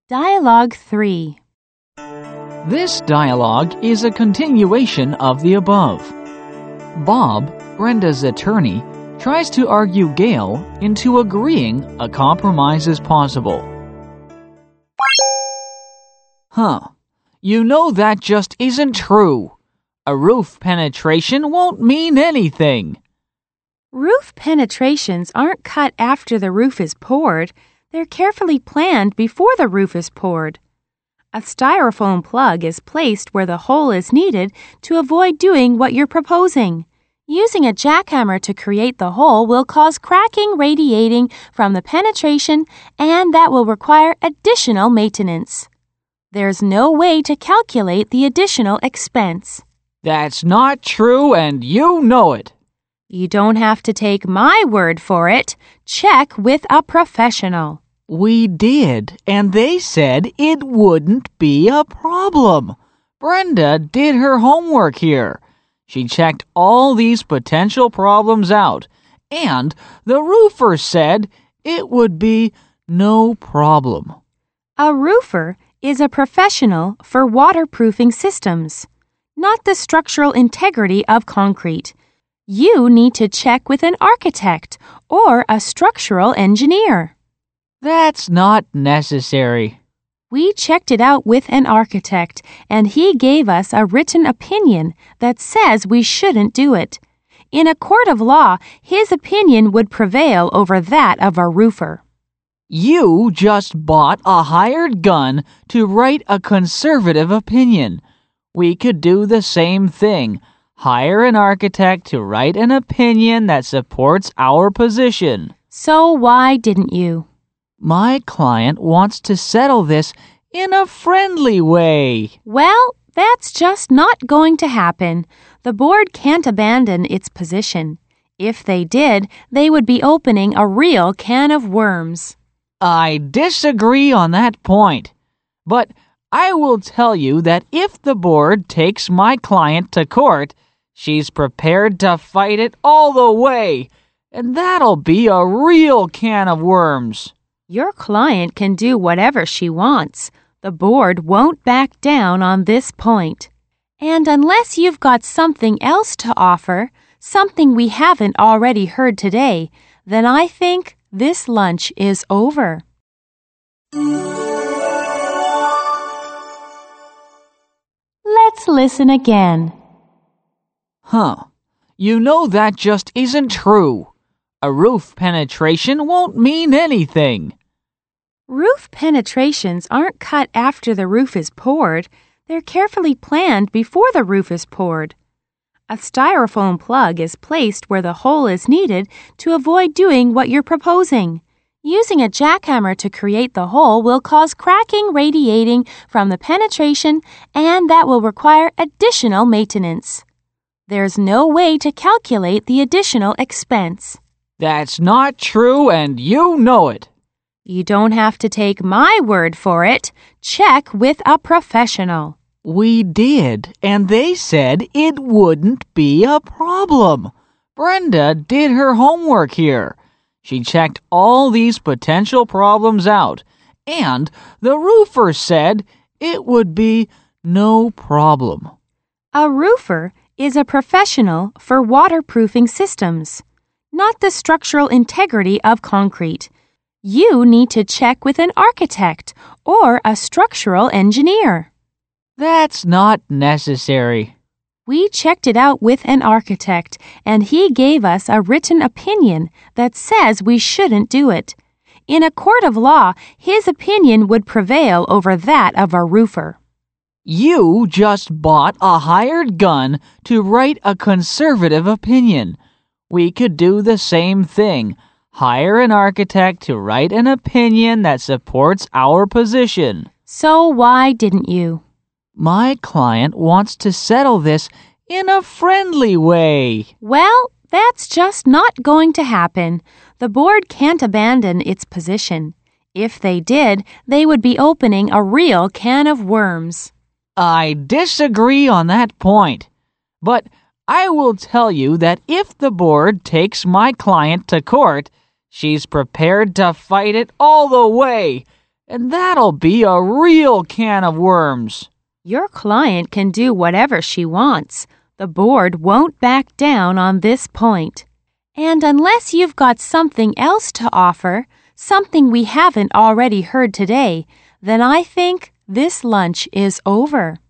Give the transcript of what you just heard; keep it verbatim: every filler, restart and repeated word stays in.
Dialogue three. This dialogue is a continuation of the above. Bob, Brenda's attorney, tries to argue Gail into agreeing a compromise is possible. Huh. You know that just isn't true. A roof penetration won't mean anything. Roof penetrations aren't cut after the roof is poured. They're carefully planned before the roof is poured. A styrofoam plug is placed where the hole is needed to avoid doing what you're proposing. Using a jackhammer to create the hole will cause cracking radiating from the penetration, and that will require additional maintenance. There's no way to calculate the additional expense. That's not true, and you know it. You don't have to take my word for it. Check with a professional. We did, and they said it wouldn't be a problem. Brenda did her homework here. She checked all these potential problems out, and the roofer said it would be no problem. A roofer is a professional for waterproofing systems, not the structural integrity of concrete. You need to check with an architect or a structural engineer. That's not necessary. We checked it out with an architect, and he gave us a written opinion that says we shouldn't do it. In a court of law, his opinion would prevail over that of a roofer. You just bought a hired gun to write a conservative opinion. We could do the same thing. Hire an architect to write an opinion that supports our position. So why didn't you? My client wants to settle this in a friendly way. Well, that's just not going to happen. The board can't abandon its position. If they did, they would be opening a real can of worms. I disagree on that point. But I will tell you that if the board takes my client to court, she's prepared to fight it all the way, and that'll be a real can of worms. Your client can do whatever she wants. The board won't back down on this point. And unless you've got something else to offer, something we haven't already heard today, then I think this lunch is over. Let's listen again. Huh. You know that just isn't true. A roof penetration won't mean anything. Roof penetrations aren't cut after the roof is poured. They're carefully planned before the roof is poured. A styrofoam plug is placed where the hole is needed to avoid doing what you're proposing. Using a jackhammer to create the hole will cause cracking radiating from the penetration, and that will require additional maintenance. There's no way to calculate the additional expense. That's not true, and you know it. You don't have to take my word for it. Check with a professional. We did, and they said it wouldn't be a problem. Brenda did her homework here. She checked all these potential problems out, and the roofer said it would be no problem. A roofer is a professional for waterproofing systems, not the structural integrity of concrete. You need to check with an architect or a structural engineer. That's not necessary. We checked it out with an architect, and he gave us a written opinion that says we shouldn't do it. In a court of law, his opinion would prevail over that of a roofer. You just bought a hired gun to write a conservative opinion. We could do the same thing. Hire an architect to write an opinion that supports our position. So why didn't you? My client wants to settle this in a friendly way. Well, that's just not going to happen. The board can't abandon its position. If they did, they would be opening a real can of worms. I disagree on that point. But I will tell you that if the board takes my client to court, she's prepared to fight it all the way, and that'll be a real can of worms. Your client can do whatever she wants. The board won't back down on this point. And unless you've got something else to offer, something we haven't already heard today, then I think this lunch is over.